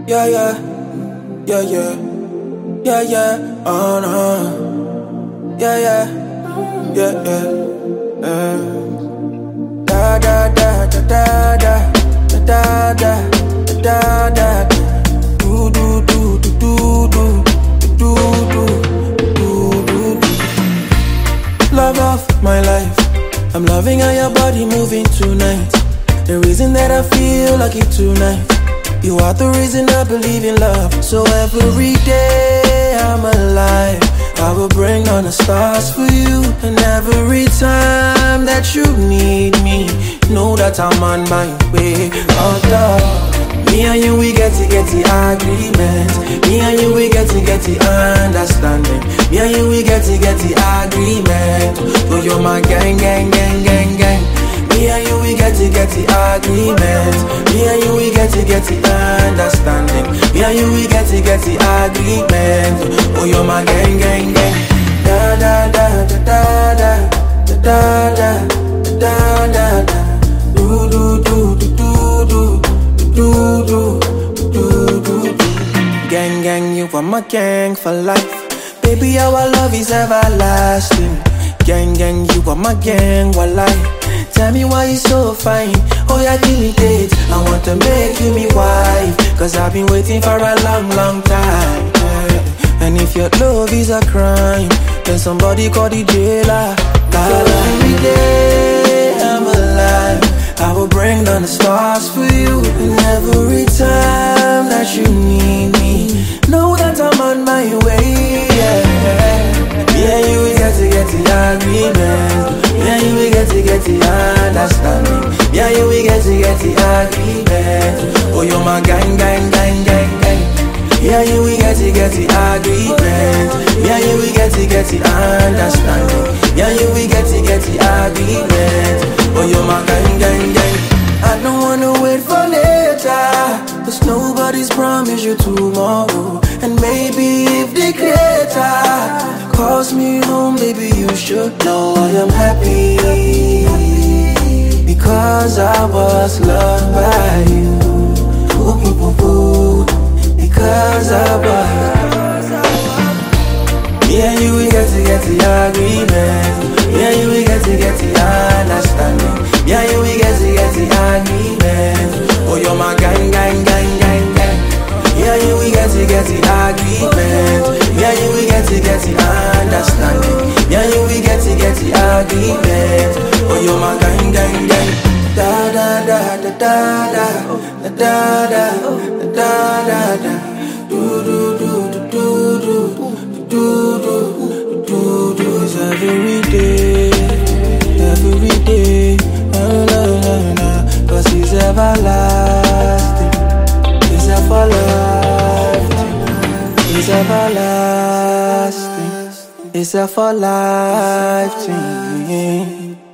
Yeah, yeah, yeah, yeah, yeah, yeah, oh no. Yeah, yeah, yeah, yeah. Da da da da da da da da da da da. Do do do do do do do do do do. Love of my life, I'm loving how your body moving tonight. The reason that I feel like it tonight. You are the reason I believe in love. So every day I'm alive, I will bring on the stars for you. And every time that you need me, know that I'm on my way. Me and you, we get the agreement. Me and you, we get the understanding. Me and you, we get the agreement. Oh, you're my gang, gang, gang, gang, gang. Me and you, we get the agreement. Me and you, we get the understanding. Me and you, we get the agreement. Oh, you're my gang, gang, gang. Da da da da da da da da da da da. Do do do do do do do do do do. Gang, gang, you are my gang for life. Baby, our love is everlasting. Gang, gang, you are my gang, walai. Tell me why you so fine. Oh yeah, give me date. I want to make you me wife. Cause I've been waiting for a long, long time. And if your love is a crime, then somebody call the jailer. Every day I'm alive, I will bring down the stars for you. And every time that you need me, know that I'm on my way. Yeah, you will get the agreement. Yeah, you will get the understanding. Yeah, you will get the agreement. Oh, you're my gang, gang, gang, gang, gang. Yeah, you will get the agreement. Yeah, you will get the understanding. Yeah, you will get the agreement. Oh, you're my gang, gang, gang. I don't wanna wait for later, cause nobody's promised you tomorrow. And maybe if the creator calls me home, baby, you should know I am happy, because I was loved by you. Ooh, ooh, ooh, ooh. Because I was. Me and you, we get the agreement. Me and you, we get the understanding. Me and you, we get the agreement. Oh, you're my gang, gang, gang, gang, gang. Me and you, we get the agreement. Me and you, we get the understanding. Me and you, we get the agreement. Oh, you're my gang, gang, gang. Da da da da da da da da da da da. Do do do do do do do do do. It's every day, every day. Na na na na. Cause it's everlasting. It's everlasting. It's everlasting. It's a for life thing.